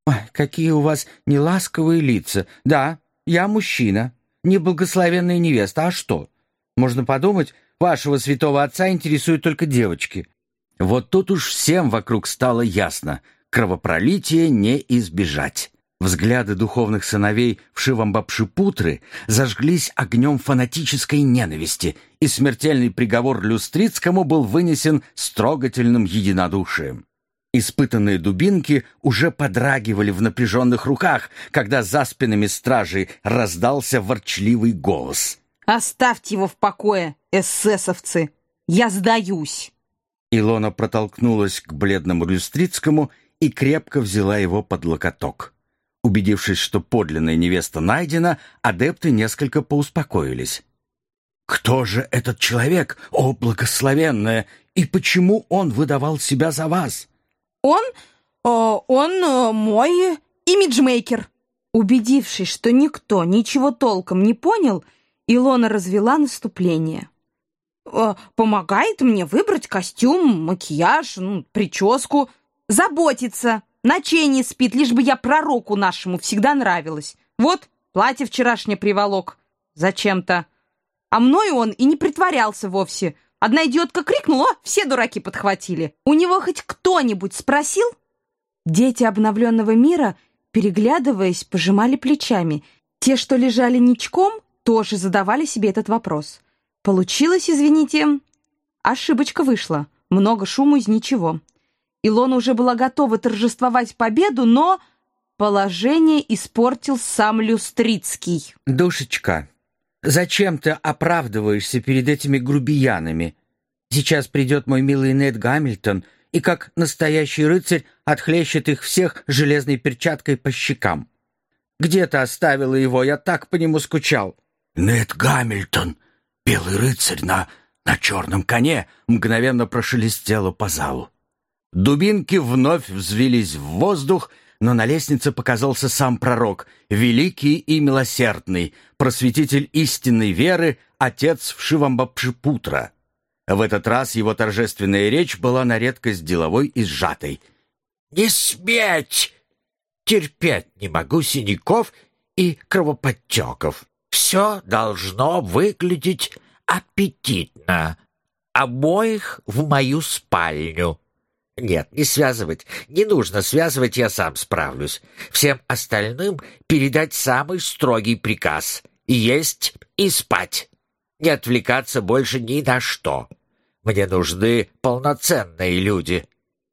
Ой, какие у вас неласковые лица. Да, я мужчина, неблагословенная невеста. А что? Можно подумать, вашего святого отца интересуют только девочки. Вот тут уж всем вокруг стало ясно. Кровопролития не избежать. Взгляды духовных сыновей Вшивамбапши-Путры зажглись огнем фанатической ненависти, и смертельный приговор Люстрицкому был вынесен с трогательным единодушием. Испытанные дубинки уже подрагивали в напряженных руках, когда за спинами стражей раздался ворчливый голос. «Оставьте его в покое, эсэсовцы! Я сдаюсь!» Илона протолкнулась к бледному Люстрицкому и крепко взяла его под локоток. Убедившись, что подлинная невеста найдена, адепты несколько поуспокоились. «Кто же этот человек, о благословенная, и почему он выдавал себя за вас?» Он мой имиджмейкер». Убедившись, что никто ничего толком не понял, Илона развела наступление. «Помогает мне выбрать костюм, макияж, прическу, заботится, ночей не спит, лишь бы я пророку нашему всегда нравилась. Вот, платье вчерашнее приволок зачем-то. А мною он и не притворялся вовсе. Одна идиотка крикнула, все дураки подхватили. У него хоть кто-нибудь спросил?» Дети обновленного мира, переглядываясь, пожимали плечами. Те, что лежали ничком, тоже задавали себе этот вопрос. Получилось, извините, ошибочка вышла. Много шуму из ничего. Илона уже была готова торжествовать победу, но положение испортил сам Люстрицкий. «Душечка, зачем ты оправдываешься перед этими грубиянами? Сейчас придет мой милый Нед Гамильтон и, как настоящий рыцарь, отхлещет их всех железной перчаткой по щекам. Где ты оставила его? Я так по нему скучал». «Нед Гамильтон, белый рыцарь на черном коне», мгновенно прошелестело по залу. Дубинки вновь взвились в воздух, но на лестнице показался сам пророк, великий и милосердный, просветитель истинной веры, отец Вшивамбапши-Путра. В этот раз его торжественная речь была на редкость деловой и сжатой. «Не сметь! Терпеть не могу синяков и кровоподтеков. Все должно выглядеть аппетитно. Обоих в мою спальню. Нет, не связывать, не нужно связывать, я сам справлюсь. Всем остальным передать самый строгий приказ — есть и спать. Не отвлекаться больше ни на что. Мне нужны полноценные люди».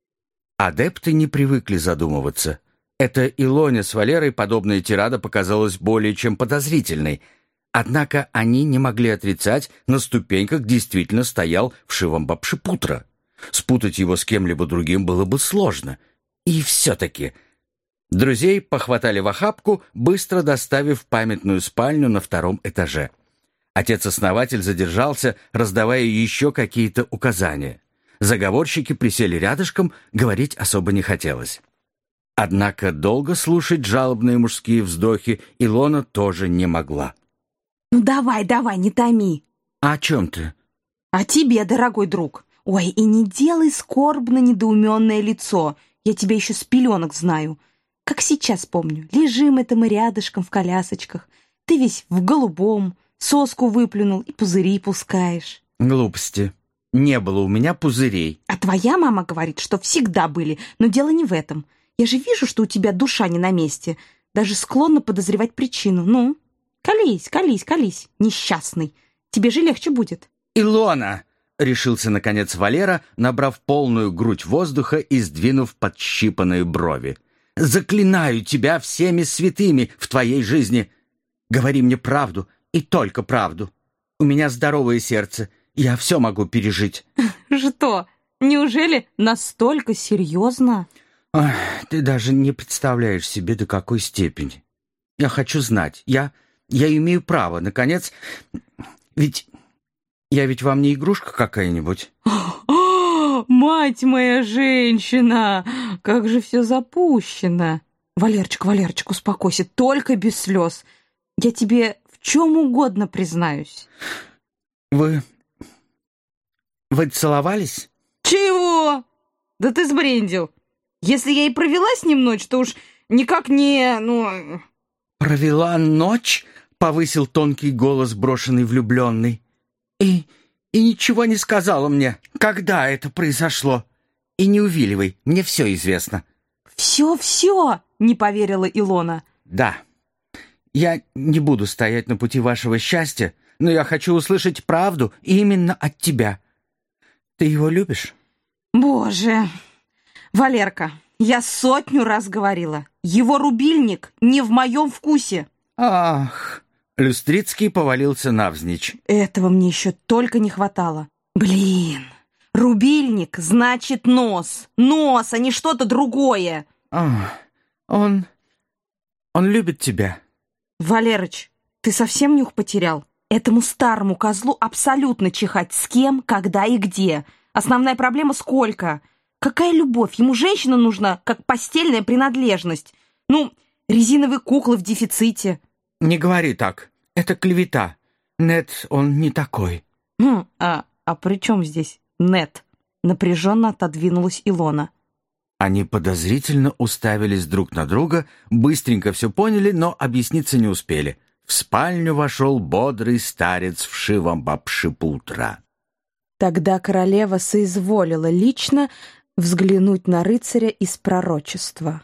Адепты не привыкли задумываться. Это Илоне с Валерой подобная тирада показалась более чем подозрительной. Однако они не могли отрицать, на ступеньках действительно стоял Вшивамбапши-Путра. Спутать его с кем-либо другим было бы сложно. И все-таки... Друзей похватали в охапку, быстро доставив памятную спальню на 2-м этаже. Отец-основатель задержался, раздавая еще какие-то указания. Заговорщики присели рядышком, говорить особо не хотелось. Однако долго слушать жалобные мужские вздохи Илона тоже не могла. «Ну давай, не томи». «А о чем ты?» «О тебе, дорогой друг. Ой, и не делай скорбно-недоуменное лицо. Я тебя еще с пеленок знаю. Как сейчас помню. Лежим это мы рядышком в колясочках. Ты весь в голубом, соску выплюнул и пузыри пускаешь». «Глупости. Не было у меня пузырей». «А твоя мама говорит, что всегда были, но дело не в этом. Я же вижу, что у тебя душа не на месте. Даже склонна подозревать причину. Ну, колись, несчастный. Тебе же легче будет». «Илона!» — решился, наконец, Валера, набрав полную грудь воздуха и сдвинув подщипанные брови. «Заклинаю тебя всеми святыми в твоей жизни. Говори мне правду и только правду. У меня здоровое сердце, я все могу пережить». «Что? Неужели настолько серьезно?» «Ой, ты даже не представляешь себе, до какой степени. Я хочу знать. Я имею право, наконец. Я ведь вам не игрушка какая-нибудь». «Мать моя женщина! Как же все запущено!» Валерчик, успокойся, только без слез. Я тебе в чем угодно признаюсь». Вы целовались?» «Чего? Да ты сбрендил. Если я и провела с ним ночь, то уж никак не. «Провела ночь?» — повысил тонкий голос брошенный влюбленный. «И ничего не сказала мне, когда это произошло. И не увиливай, мне все известно». «Все!» — не поверила Илона. «Да, я не буду стоять на пути вашего счастья, но я хочу услышать правду именно от тебя. Ты его любишь?» «Боже! Валерка, я 100 раз говорила, его рубильник не в моем вкусе». «Ах!» — Люстрицкий повалился навзничь. Этого мне еще только не хватало. Блин, рубильник значит нос. Нос, а не что-то другое. Он любит тебя». Валерыч, ты совсем нюх потерял? Этому старому козлу абсолютно чихать с кем, когда и где. Основная проблема сколько? Какая любовь? Ему женщина нужна, как постельная принадлежность. Резиновые куклы в дефиците. «Не говори так. Это клевета. Нет, он не такой». А при чем здесь Нет? Напряженно отодвинулась Илона. Они подозрительно уставились друг на друга, быстренько все поняли, но объясниться не успели. В спальню вошел бодрый старец в шивом бабшипутра. Тогда королева соизволила лично взглянуть на рыцаря из пророчества.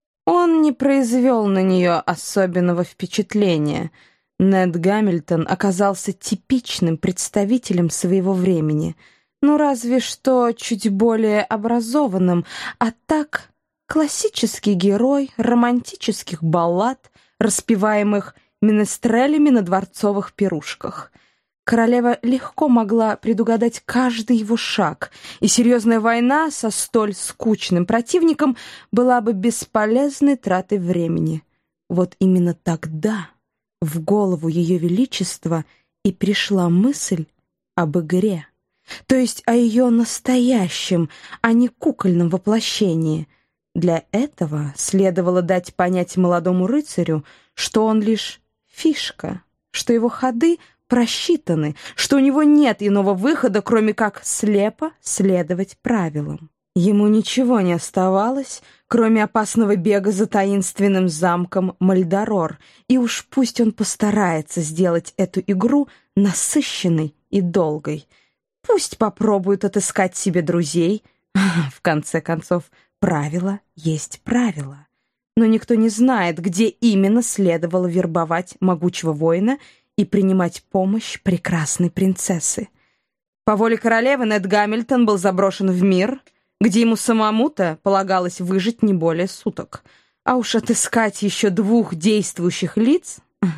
Он не произвел на нее особенного впечатления. Нед Гамильтон оказался типичным представителем своего времени, разве что чуть более образованным, а так классический герой романтических баллад, распеваемых менестрелями на дворцовых пирушках. Королева легко могла предугадать каждый его шаг, и серьезная война со столь скучным противником была бы бесполезной тратой времени. Вот именно тогда в голову Ее Величества и пришла мысль об игре, то есть о ее настоящем, а не кукольном воплощении. Для этого следовало дать понять молодому рыцарю, что он лишь фишка, что его ходы просчитаны, что у него нет иного выхода, кроме как слепо следовать правилам. Ему ничего не оставалось, кроме опасного бега за таинственным замком Мальдорор, и уж пусть он постарается сделать эту игру насыщенной и долгой. Пусть попробует отыскать себе друзей. В конце концов, правило есть правило. Но никто не знает, где именно следовало вербовать могучего воина и принимать помощь прекрасной принцессы. По воле королевы Нед Гамильтон был заброшен в мир, где ему самому-то полагалось выжить не более суток. А уж отыскать еще 2 действующих лиц...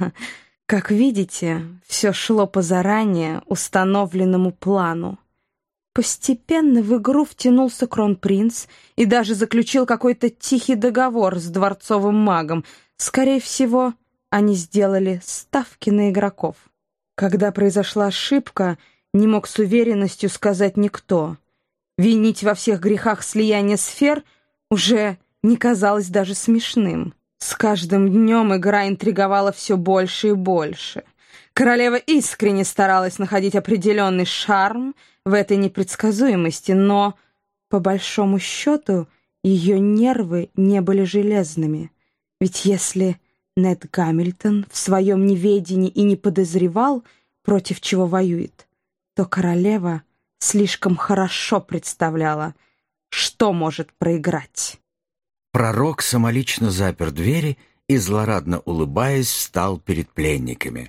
Как видите, все шло по заранее установленному плану. Постепенно в игру втянулся кронпринц и даже заключил какой-то тихий договор с дворцовым магом. Скорее всего, они сделали ставки на игроков. Когда произошла ошибка, не мог с уверенностью сказать никто. Винить во всех грехах слияния сфер уже не казалось даже смешным. С каждым днем игра интриговала все больше и больше. Королева искренне старалась находить определенный шарм в этой непредсказуемости, но, по большому счету, ее нервы не были железными. Ведь если Нед Гамильтон в своем неведении и не подозревал, против чего воюет, то королева слишком хорошо представляла, что может проиграть. Пророк самолично запер двери и, злорадно улыбаясь, встал перед пленниками.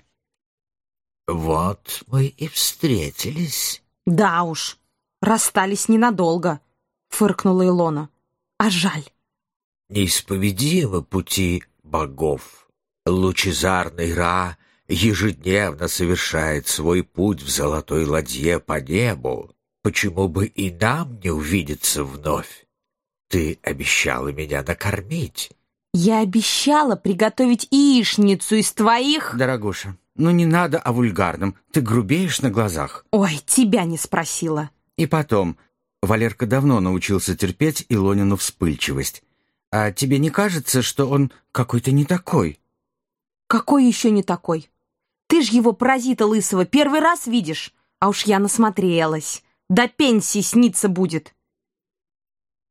«Вот мы и встретились». «Да уж, расстались ненадолго», — фыркнула Илона. «А жаль». «Неисповедимы пути богов. Лучезарный Ра ежедневно совершает свой путь в золотой ладье по небу. Почему бы и нам не увидеться вновь? Ты обещала меня накормить». «Я обещала приготовить яичницу из твоих...» «Дорогуша, не надо о вульгарном. Ты грубеешь на глазах». «Ой, тебя не спросила». И потом, Валерка давно научился терпеть Илонину вспыльчивость. А тебе не кажется, что он какой-то не такой?» «Какой еще не такой? Ты ж его, паразита лысого, первый раз видишь. А уж я насмотрелась. До пенсии снится будет».